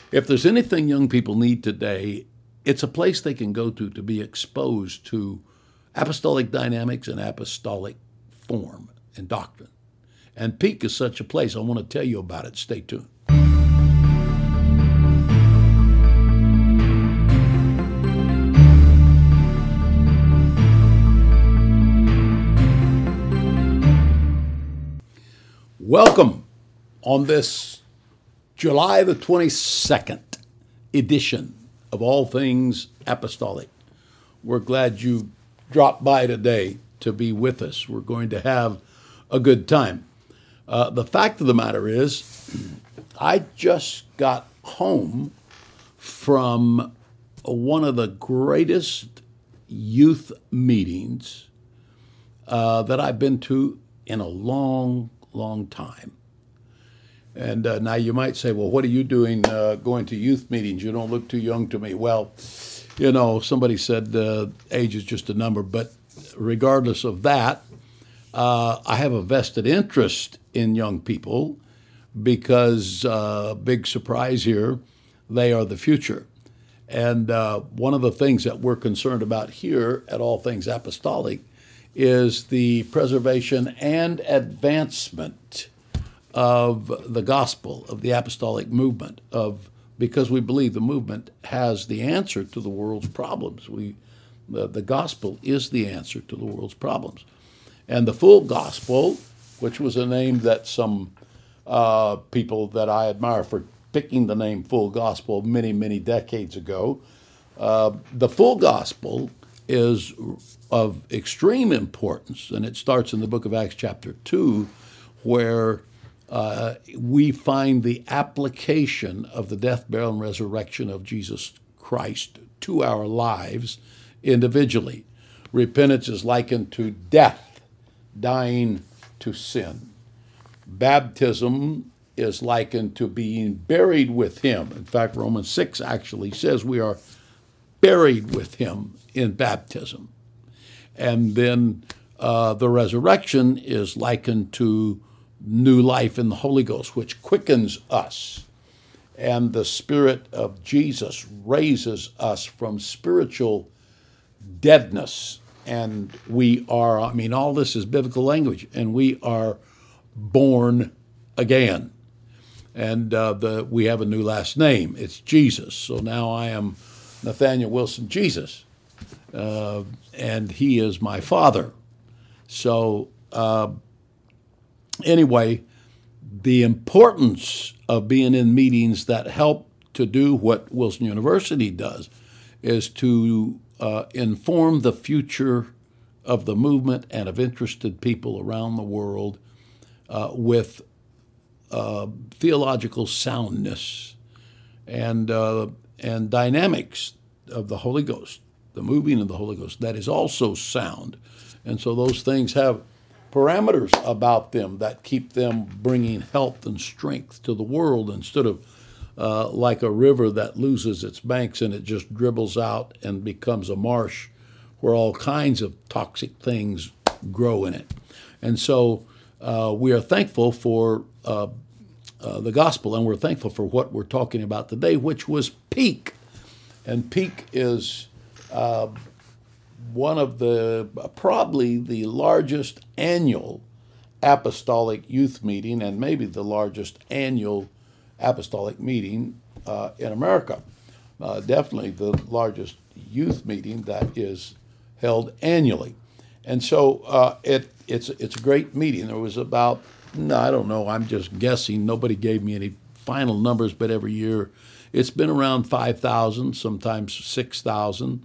If there's anything young people need today, it's a place they can go to be exposed to apostolic dynamics and apostolic form and doctrine. And Peak is such a place. I want to tell you about it. Stay tuned. Welcome on this July the 22nd edition of All Things Apostolic. We're glad you dropped by today to be with us. We're going to have a good time. The fact of the matter is, I just got home from one of the greatest youth meetings that I've been to in a long time. And now you might say, well, what are you doing going to youth meetings? You don't look too young to me. Well, you know, somebody said age is just a number. But regardless of that, I have a vested interest in young people because, big surprise here, they are the future. And one of the things that we're concerned about here at All Things Apostolic is the preservation and advancement of the gospel, of the apostolic movement, because we believe the movement has the answer to the world's problems. The gospel is the answer to the world's problems. And the full gospel, which was a name that some people that I admire for picking the name full gospel many decades ago, the full gospel is of extreme importance, and it starts in the book of Acts chapter 2, where we find the application of the death, burial, and resurrection of Jesus Christ to our lives individually. Repentance is likened to death, dying to sin. Baptism is likened to being buried with him. In fact, Romans 6 actually says we are buried with him in baptism. And then the resurrection is likened to new life in the Holy Ghost, which quickens us. And the Spirit of Jesus raises us from spiritual deadness. And we are, all this is biblical language, and we are born again. And we have a new last name. It's Jesus. So now I am Nathaniel Wilson Jesus, and he is my father. So anyway, the importance of being in meetings that help to do what Wilson University does is to inform the future of the movement and of interested people around the world with theological soundness and dynamics of the Holy Ghost, the moving of the Holy Ghost, that is also sound. And so those things have parameters about them that keep them bringing health and strength to the world instead of like a river that loses its banks and it just dribbles out and becomes a marsh where all kinds of toxic things grow in it. And so we are thankful for the gospel, and we're thankful for what we're talking about today, which was Peak. And Peak is one of probably the largest annual apostolic youth meeting, and maybe the largest annual apostolic meeting in America. Definitely the largest youth meeting that is held annually. And so it's a great meeting. There was about, I don't know, I'm just guessing. Nobody gave me any final numbers, but every year it's been around 5,000, sometimes 6,000,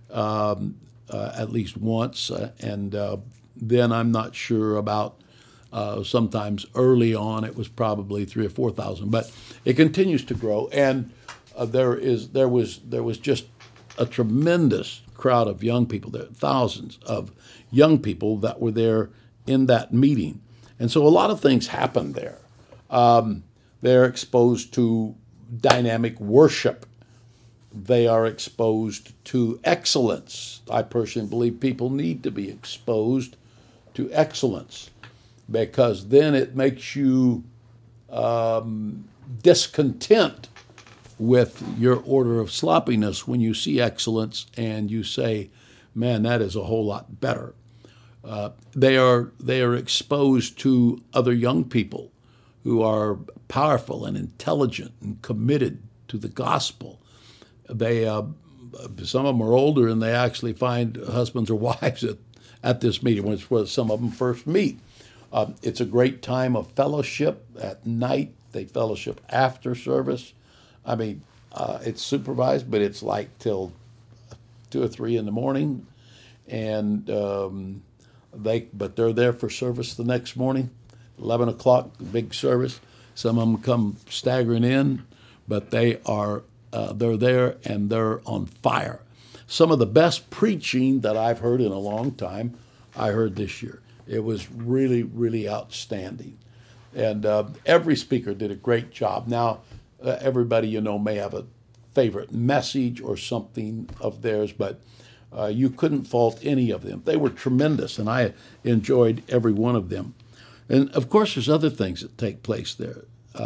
at least once. And then I'm not sure about, sometimes early on it was probably 3,000 or 4,000. But it continues to grow. And there was just a tremendous crowd of young people there, thousands of young people that were there in that meeting. And so a lot of things happen there. They're exposed to dynamic worship. They are exposed to excellence. I personally believe people need to be exposed to excellence because then it makes you discontent with your order of sloppiness when you see excellence and you say, man, that is a whole lot better. They are exposed to other young people who are powerful and intelligent and committed to the gospel. They some of them are older and they actually find husbands or wives at this meeting, which is where some of them first meet. It's a great time of fellowship at night. They fellowship after service. I mean, it's supervised, but it's like till 2 or 3 in the morning, and they're there for service the next morning, 11 o'clock, big service. Some of them come staggering in, but they're there and they're on fire. Some of the best preaching that I've heard in a long time, I heard this year. It was really, really outstanding. And every speaker did a great job. Now, everybody may have a favorite message or something of theirs, but you couldn't fault any of them. They were tremendous, and I enjoyed every one of them. And, of course, there's other things that take place there.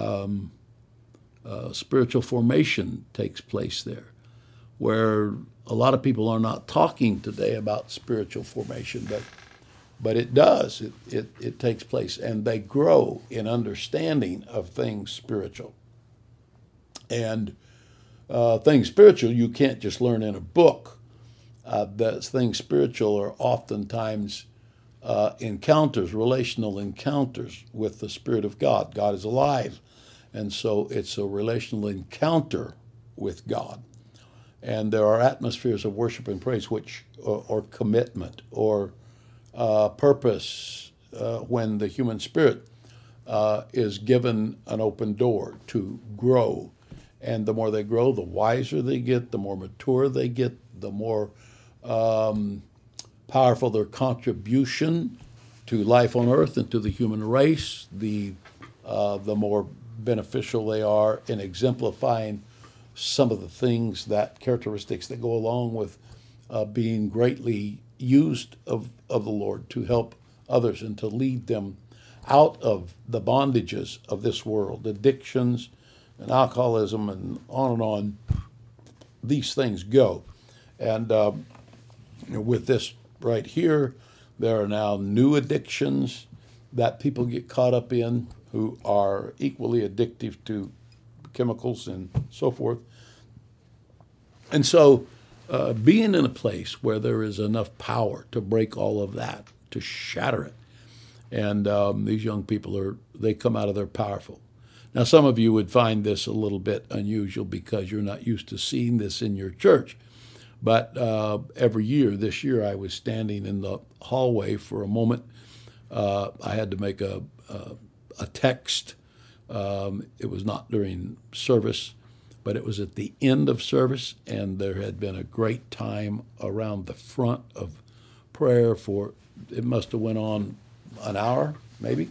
Spiritual formation takes place there, where a lot of people are not talking today about spiritual formation, but it does. It takes place, and they grow in understanding of things spiritual. And things spiritual you can't just learn in a book. The things spiritual are oftentimes encounters, relational encounters with the Spirit of God. God is alive, and so it's a relational encounter with God. And there are atmospheres of worship and praise, or commitment, or purpose, when the human spirit is given an open door to grow. And the more they grow, the wiser they get, the more mature they get, the more powerful their contribution to life on earth and to the human race, the more beneficial they are in exemplifying some of the characteristics that go along with being greatly used of the Lord to help others and to lead them out of the bondages of this world, addictions and alcoholism and on. These things go. And with this right here, there are now new addictions that people get caught up in who are equally addictive to chemicals and so forth. And so being in a place where there is enough power to break all of that, to shatter it, and these young people they come out of there powerful. Now, some of you would find this a little bit unusual because you're not used to seeing this in your church. But this year I was standing in the hallway for a moment. I had to make a text. It was not during service, but it was at the end of service, and there had been a great time around the front of prayer it must have went on an hour, maybe,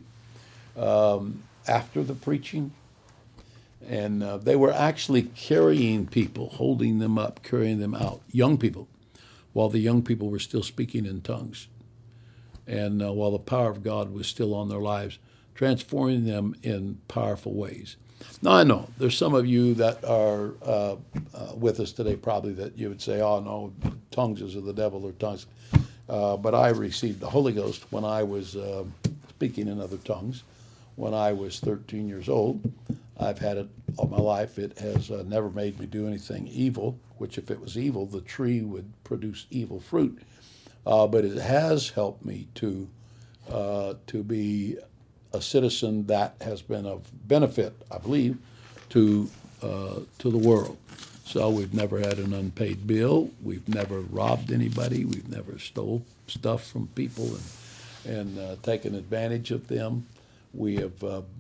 after the preaching. And they were actually carrying people, holding them up, carrying them out, young people, while the young people were still speaking in tongues. And while the power of God was still on their lives, transforming them in powerful ways. Now, I know there's some of you that are with us today probably that you would say, oh, no, tongues is of the devil or tongues. But I received the Holy Ghost when I was speaking in other tongues when I was 13 years old. I've had it all my life. It has never made me do anything evil, which if it was evil, the tree would produce evil fruit. But it has helped me to be a citizen that has been of benefit, I believe, to the world. So we've never had an unpaid bill. We've never robbed anybody. We've never stole stuff from people and taken advantage of them. We have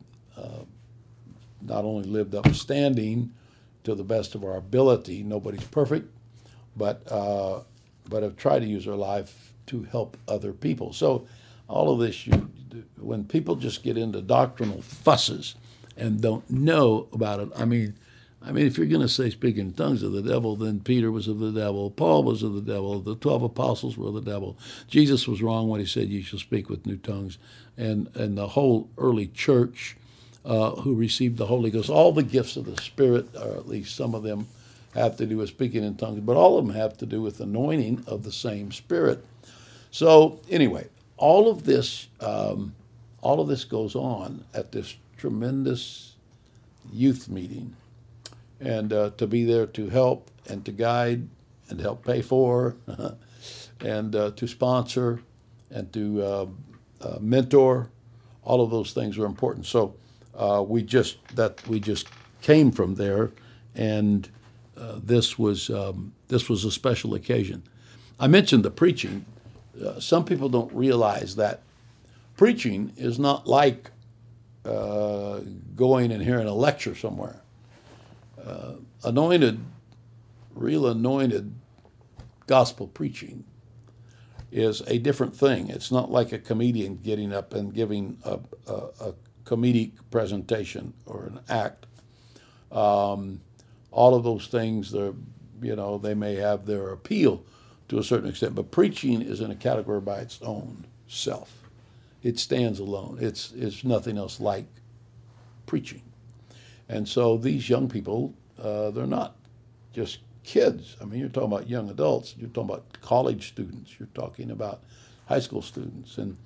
not only lived upstanding to the best of our ability. Nobody's perfect, but have tried to use our life to help other people. So all of this, when people just get into doctrinal fusses and don't know about it, I mean, if you're going to say speaking in tongues of the devil, then Peter was of the devil, Paul was of the devil, the 12 apostles were of the devil. Jesus was wrong when he said you shall speak with new tongues. And the whole early church who received the Holy Ghost. All the gifts of the Spirit, or at least some of them, have to do with speaking in tongues, but all of them have to do with anointing of the same Spirit. So anyway, all of this goes on at this tremendous youth meeting, and to be there to help and to guide and help pay for, and to sponsor and to mentor, all of those things are important. So we just came from there, and this was a special occasion. I mentioned the preaching. Some people don't realize that preaching is not like going and hearing a lecture somewhere. Real anointed gospel preaching is a different thing. It's not like a comedian getting up and giving a comedic presentation or an act. All of those things, they may have their appeal to a certain extent, but preaching is in a category by its own self. It stands alone. It's nothing else like preaching. And so these young people, they're not just kids. I mean, you're talking about young adults. You're talking about college students. You're talking about high school students. And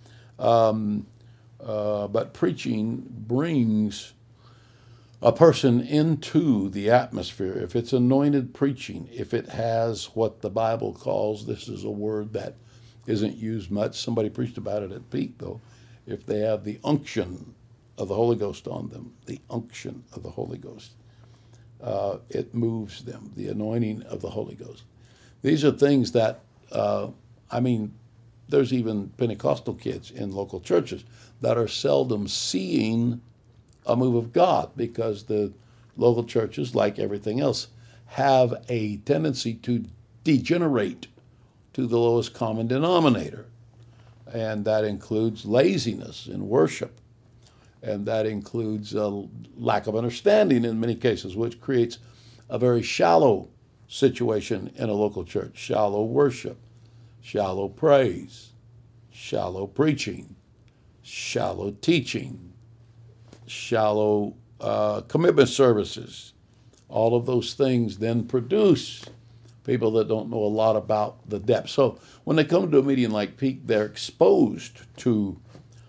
but preaching brings a person into the atmosphere. If it's anointed preaching, if it has what the Bible calls, this is a word that isn't used much. Somebody preached about it at Peak, though. If they have the unction of the Holy Ghost on them, the unction of the Holy Ghost, it moves them, the anointing of the Holy Ghost. These are things that, there's even Pentecostal kids in local churches that are seldom seeing a move of God, because the local churches, like everything else, have a tendency to degenerate to the lowest common denominator. And that includes laziness in worship. And that includes a lack of understanding in many cases, which creates a very shallow situation in a local church. Shallow worship, shallow praise, shallow preaching, shallow teaching, shallow commitment services. All of those things then produce people that don't know a lot about the depth. So when they come to a meeting like Peak, they're exposed to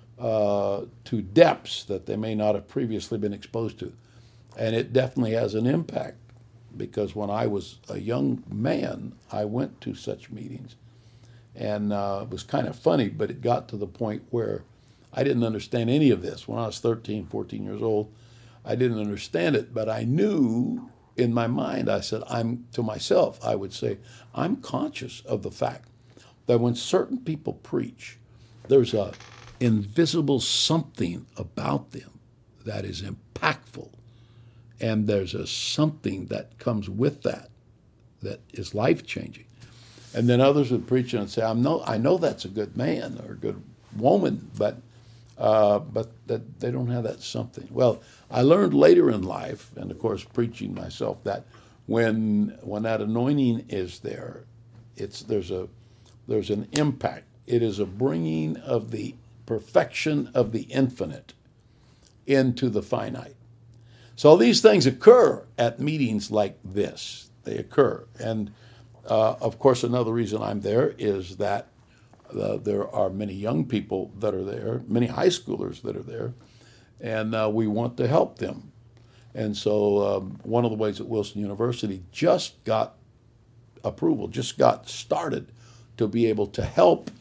depths that they may not have previously been exposed to. And it definitely has an impact, because when I was a young man, I went to such meetings. And it was kind of funny, but it got to the point where I didn't understand any of this. When I was 13, 14 years old, I didn't understand it, but I knew in my mind, I said, I would say, I'm conscious of the fact that when certain people preach, there's a invisible something about them that is impactful, and there's a something that comes with that is life-changing. And then others would preach and say, I know that's a good man or a good woman, but that they don't have that something. Well, I learned later in life, and of course preaching myself, that when that anointing is there, there's an impact. It is a bringing of the perfection of the infinite into the finite. So these things occur at meetings like this. They occur. And of course, another reason I'm there is that there are many young people that are there, many high schoolers that are there, and we want to help them. And so one of the ways that Wilson University just got approval, just got started to be able to help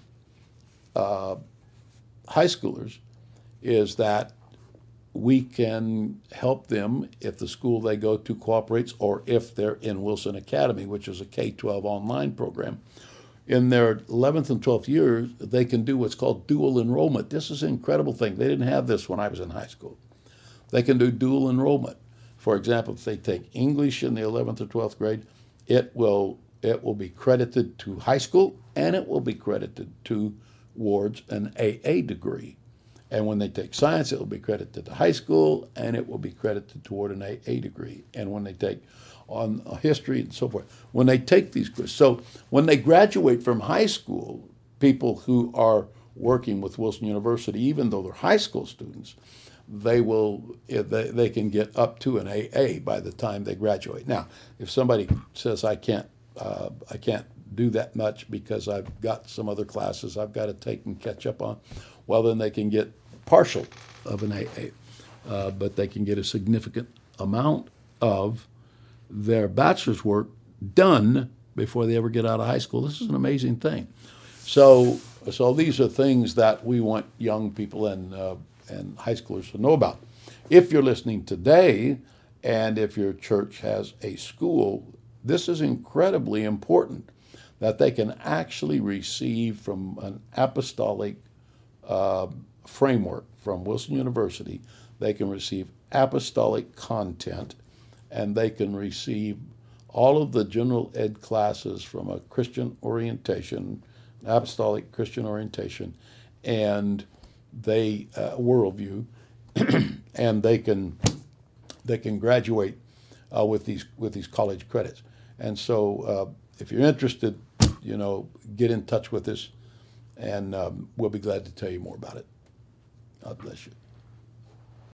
high schoolers, is that we can help them if the school they go to cooperates, or if they're in Wilson Academy, which is a K-12 online program. In their 11th and 12th years, they can do what's called dual enrollment. This is an incredible thing. They didn't have this when I was in high school. They can do dual enrollment. For example, if they take English in the 11th or 12th grade, it will be credited to high school, and it will be credited towards an AA degree. And when they take science, it will be credited to high school, and it will be credited toward an AA degree. And when they take on history and so forth, when they take these, so when they graduate from high school, people who are working with Wilson University, even though they're high school students, they can get up to an AA by the time they graduate. Now, if somebody says I can't do that much because I've got some other classes I've got to take and catch up on, well, then they can get partial of an AA, but they can get a significant amount of their bachelor's work done before they ever get out of high school. This is an amazing thing. So these are things that we want young people and high schoolers to know about. If you're listening today, and if your church has a school, this is incredibly important, that they can actually receive from an apostolic framework from Wilson University. They can receive apostolic content, and they can receive all of the general ed classes from a Christian orientation, apostolic Christian orientation, and worldview, and they can graduate with these college credits. And so, if you're interested, get in touch with us, and we'll be glad to tell you more about it. God bless you.